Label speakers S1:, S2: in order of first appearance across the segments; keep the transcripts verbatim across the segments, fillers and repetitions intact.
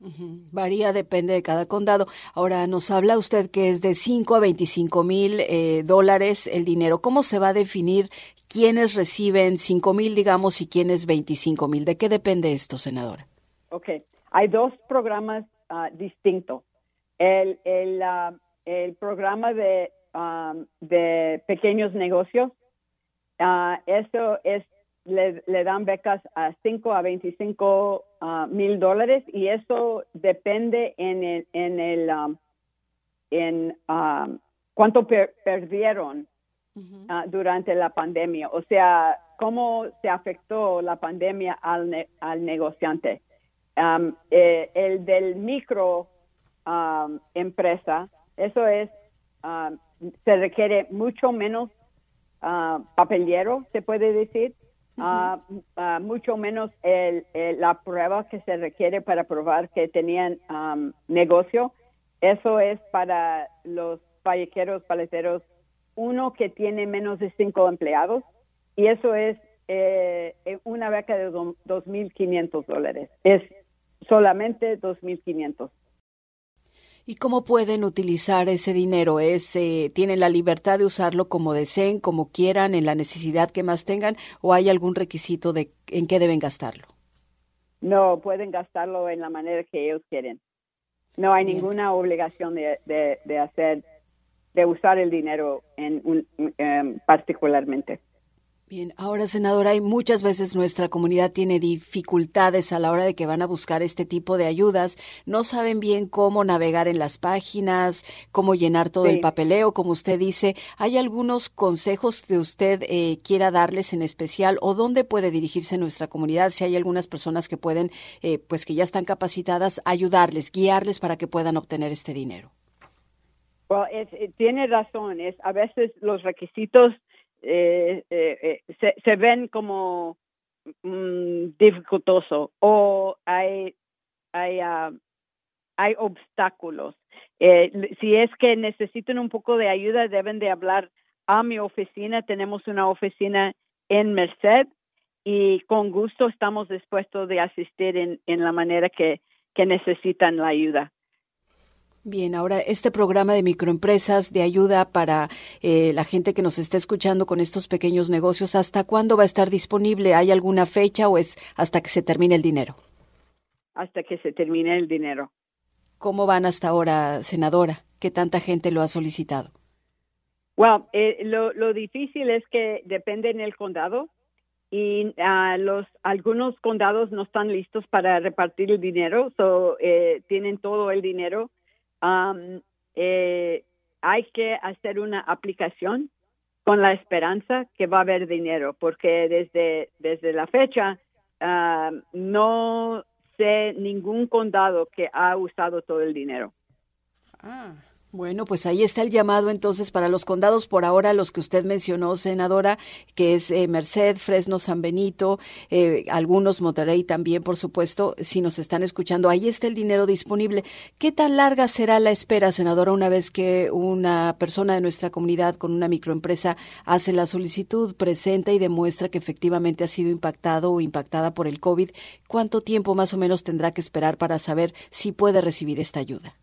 S1: Ujú. Varía, depende de cada condado. Ahora, nos habla usted que es de cinco a veinticinco mil eh, dólares el dinero. ¿Cómo se va a definir quiénes reciben cinco mil, digamos, y quiénes veinticinco mil? ¿De qué depende esto, senadora?
S2: Ok, hay dos programas uh, distintos. El, el, uh, el programa de, um, de pequeños negocios, uh, eso es Le, le dan becas a cinco a veinticinco uh, mil dólares y eso depende en el, en el um, en um, cuánto per, perdieron uh-huh. uh, durante la pandemia, o sea, cómo se afectó la pandemia al, ne, al negociante. Um, eh, el del micro um, empresa, eso es, um, se requiere mucho menos uh, papelero, se puede decir. Uh, uh, mucho menos el, el, la prueba que se requiere para probar que tenían um, negocio. Eso es para los fallequeros, paleteros, uno que tiene menos de cinco empleados, y eso es eh, una beca de dos mil quinientos dólares. Es solamente dos mil quinientos.
S1: ¿Y cómo pueden utilizar ese dinero? ¿Es, eh, ¿Tienen la libertad de usarlo como deseen, como quieran, en la necesidad que más tengan, o hay algún requisito de en qué deben gastarlo?
S2: No, pueden gastarlo en la manera que ellos quieren. No hay Bien. ninguna obligación de, de, de hacer, de usar el dinero en un, um, particularmente.
S1: Bien, ahora, senadora, hay muchas veces nuestra comunidad tiene dificultades a la hora de que van a buscar este tipo de ayudas. No saben bien cómo navegar en las páginas, cómo llenar todo sí. el papeleo, como usted dice. ¿Hay algunos consejos que usted eh, quiera darles en especial o dónde puede dirigirse nuestra comunidad? Si hay algunas personas que pueden, eh, pues que ya están capacitadas, ayudarles, guiarles para que puedan obtener este dinero.
S2: Well, es, es, tiene razón. Es a veces los requisitos Eh, eh, eh, se, se ven como mm, dificultoso o hay hay uh, hay obstáculos. Eh, si es que necesitan un poco de ayuda, deben de hablar a mi oficina. Tenemos una oficina en Merced y con gusto estamos dispuestos de asistir en, en la manera que, que necesitan la ayuda.
S1: Bien, ahora este programa de microempresas de ayuda para eh, la gente que nos está escuchando con estos pequeños negocios, ¿hasta cuándo va a estar disponible? ¿Hay alguna fecha o es hasta que se termine el dinero?
S2: Hasta que se termine el dinero.
S1: ¿Cómo van hasta ahora, senadora? ¿Qué tanta gente lo ha solicitado?
S2: Well, eh, lo, lo difícil es que depende en el condado y uh, los algunos condados no están listos para repartir el dinero, so eh, tienen todo el dinero. Um, eh, hay que hacer una aplicación con la esperanza que va a haber dinero, porque desde, desde la fecha uh, no sé ningún condado que ha usado todo el dinero.
S1: Ah. Bueno, pues ahí está el llamado entonces para los condados, por ahora los que usted mencionó, senadora, que es eh, Merced, Fresno, San Benito, eh, algunos Monterrey también, por supuesto, si nos están escuchando, ahí está el dinero disponible. ¿Qué tan larga será la espera, senadora, una vez que una persona de nuestra comunidad con una microempresa hace la solicitud, presenta y demuestra que efectivamente ha sido impactado o impactada por el COVID? ¿Cuánto tiempo más o menos tendrá que esperar para saber si puede recibir esta ayuda?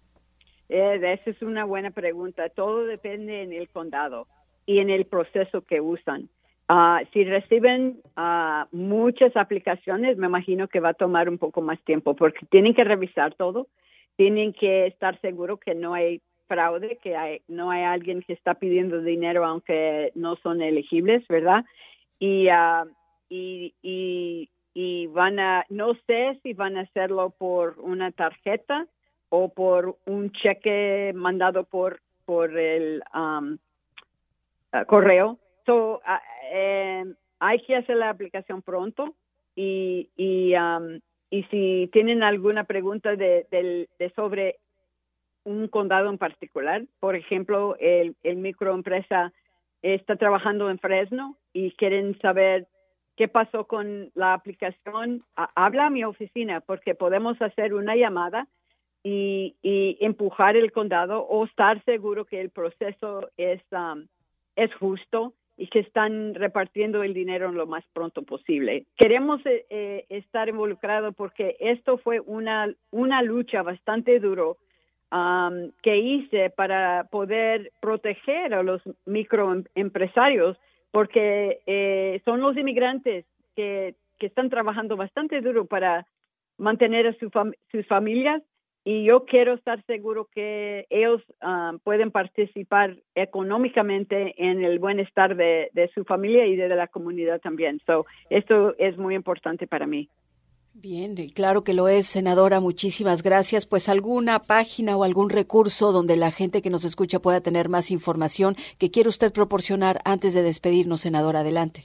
S2: Eh, esa es una buena pregunta. Todo depende en el condado y en el proceso que usan. Uh, si reciben uh, muchas aplicaciones, me imagino que va a tomar un poco más tiempo porque tienen que revisar todo, tienen que estar seguros que no hay fraude, que hay, no hay alguien que está pidiendo dinero aunque no son elegibles, ¿verdad? Y, uh, y, y, y van a, no sé si van a hacerlo por una tarjeta o por un cheque mandado por por el um, uh, correo. So, uh, eh, hay que hacer la aplicación pronto y y, um, y si tienen alguna pregunta de, de, de sobre un condado en particular, por ejemplo, el, el microempresa está trabajando en Fresno y quieren saber qué pasó con la aplicación, uh, habla a mi oficina porque podemos hacer una llamada Y, y empujar el condado o estar seguro que el proceso es um, es justo y que están repartiendo el dinero lo más pronto posible. Queremos eh, eh, estar involucrados porque esto fue una, una lucha bastante duro um, que hice para poder proteger a los microempresarios, porque eh, son los inmigrantes que, que están trabajando bastante duro para mantener a su fam- sus familias, y yo quiero estar seguro que ellos uh, pueden participar económicamente en el bienestar de, de su familia y de la comunidad también. So, esto es muy importante para mí.
S1: Bien, y claro que lo es, senadora. Muchísimas gracias. Pues alguna página o algún recurso donde la gente que nos escucha pueda tener más información que quiere usted proporcionar antes de despedirnos, senadora. Adelante.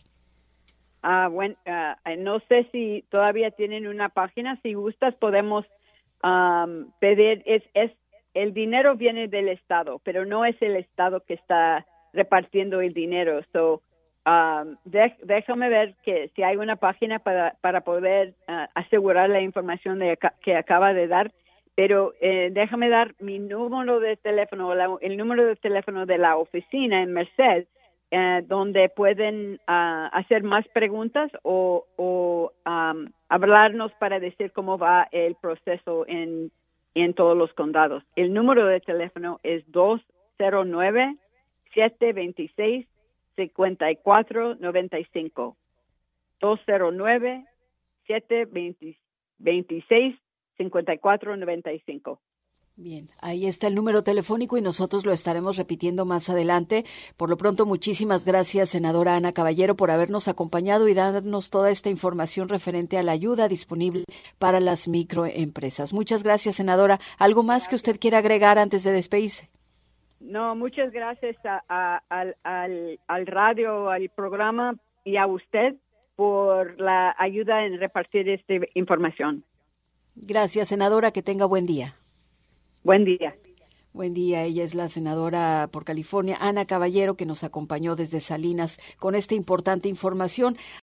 S2: Ah, bueno, uh, no sé si todavía tienen una página. Si gustas, podemos Um, pedir, es, es, el dinero viene del Estado, pero no es el Estado que está repartiendo el dinero. So, um, de, déjame ver que si hay una página para, para poder uh, asegurar la información de, que acaba de dar, pero eh, déjame dar mi número de teléfono, la, el número de teléfono de la oficina en Merced, eh, donde pueden uh, hacer más preguntas o, o um, hablarnos para decir cómo va el proceso en, en todos los condados. El número de teléfono es dos cero nueve, siete dos seis, cinco cuatro nueve cinco. dos cero nueve, siete dos seis, cinco cuatro nueve cinco.
S1: Bien, ahí está el número telefónico y nosotros lo estaremos repitiendo más adelante. Por lo pronto, muchísimas gracias, senadora Ana Caballero, por habernos acompañado y darnos toda esta información referente a la ayuda disponible para las microempresas. Muchas gracias, senadora. ¿Algo más que usted quiera agregar antes de despedirse?
S2: No, muchas gracias a, a, al, al, al radio, al programa y a usted por la ayuda en repartir esta información.
S1: Gracias, senadora. Que tenga buen día.
S2: Buen día.
S1: Buen día. Ella es la senadora por California, Ana Caballero, que nos acompañó desde Salinas con esta importante información.